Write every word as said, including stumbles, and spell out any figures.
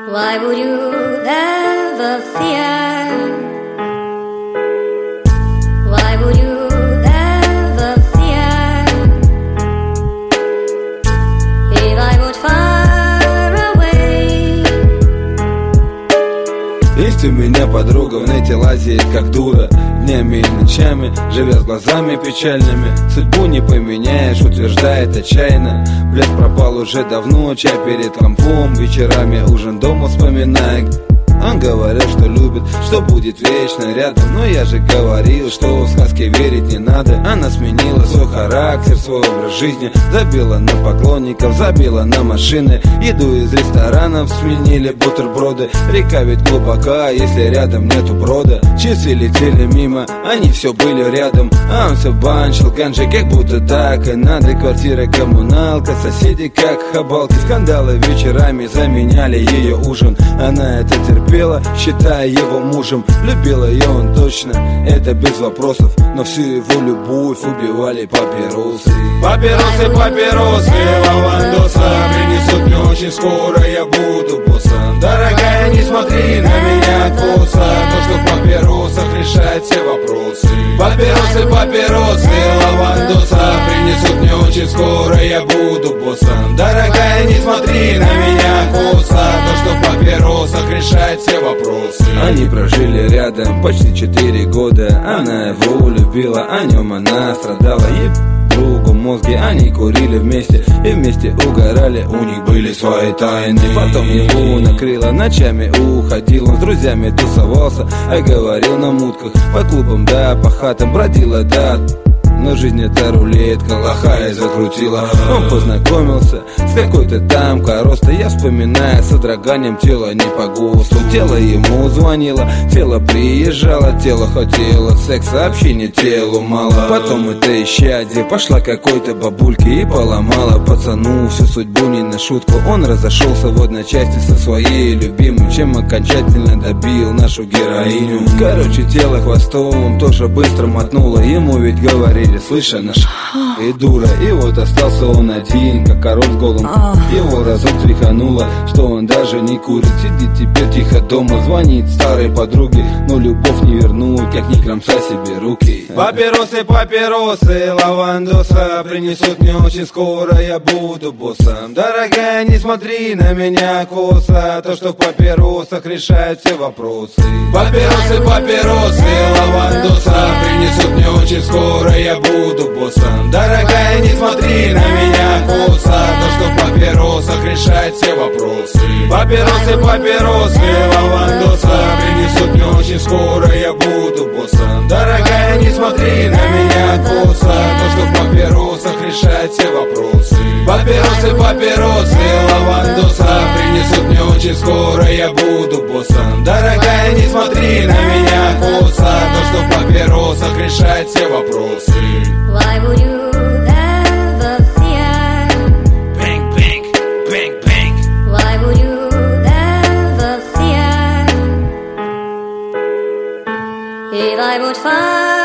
Why would you ever fear? Why would you ever fear? If I would far away. Есть у меня подруга, в нете лазит как дура, днями и ночами, живя с глазами печальными. Судьбу не поменяешь, утверждает отчаянно. Блядь, пропал уже давно, чай перед компом, вечерами ужин дома вспоминает. Он говорил, что любит, что будет вечно рядом. Но я же говорил, что в сказки верить не надо. Она сменила свой характер, свой образ жизни. Забила на поклонников, забила на машины. Еду из ресторанов сменили бутерброды. Река ведь глубока, если рядом нету брода. Часы летели мимо, они все были рядом. А он все банчил ганджи, как будто так и надо. Квартира коммуналка, соседи как хабалки. Скандалы вечерами заменяли ее ужин. Она это терпела, считая его мужем. Любила ее он точно, это без вопросов. Но всю его любовь убивали папиросы. Папиросы, папиросы, лавандоса принесут мне очень скоро, я буду боссом. Дорогая, не смотри на меня косо, то, что в папиросах решает все вопросы. Папиросы, папиросы, лавандоса принесут мне очень скоро, я буду боссом. Дорогая, не смотри на меня косо, то, что в папиросах решает все вопросы. Они прожили рядом почти четыре года. Она его любила, о нем она страдала. Ей другу мозги, они курили вместе и вместе угорали, у них были свои тайны. Потом его накрыло, ночами уходил. Он с друзьями тусовался, а говорил на мутках. По клубам да, по хатам бродила да. Но жизнь это рулетка, лохая закрутила. Он познакомился с какой-то там короста. Я вспоминаю с содроганием тела не по ГОСТу. Тело ему звонило, тело приезжало. Тело хотело секса, общения телу мало. Потом это исчадие пошла какой-то бабульке и поломала пацану всю судьбу не на шутку. Он разошелся в одночасье со своей любимой, чем окончательно добил нашу героиню. Короче, тело хвостом тоже быстро мотнуло. Ему ведь говорили: слышь, она ш... и дура. И вот остался он один, как король с голым. Его разок тряхануло, что он даже не курит. Сидит теперь тихо дома, звонит старой подруге. Но любовь не вернуть, как ни кромса себе руки. Папиросы, папиросы, лавандоса принесут мне очень скоро, я буду боссом. Дорогая, не смотри на меня косо, то, что в папиросах решает все вопросы. Папиросы, папиросы, лавандоса принесут мне очень скоро, я буду боссом. Дорогая, не смотри на меня косо, то, что в папиросах решает все вопросы. Папиросы, папиросы, лавандоса принесут мне очень скоро, я буду боссом. Дорогая, не смотри на меня косо, то, что в папиросах решает все вопросы. Папиросы, папиросы, лавандоса принесут мне очень скоро, я буду боссом. Дорогая, не смотри на меня косо, то, что в папиросах решает все вопросы. Why would you ever fear? Bang, bang, bang, bang. Why would you ever fear? If I would find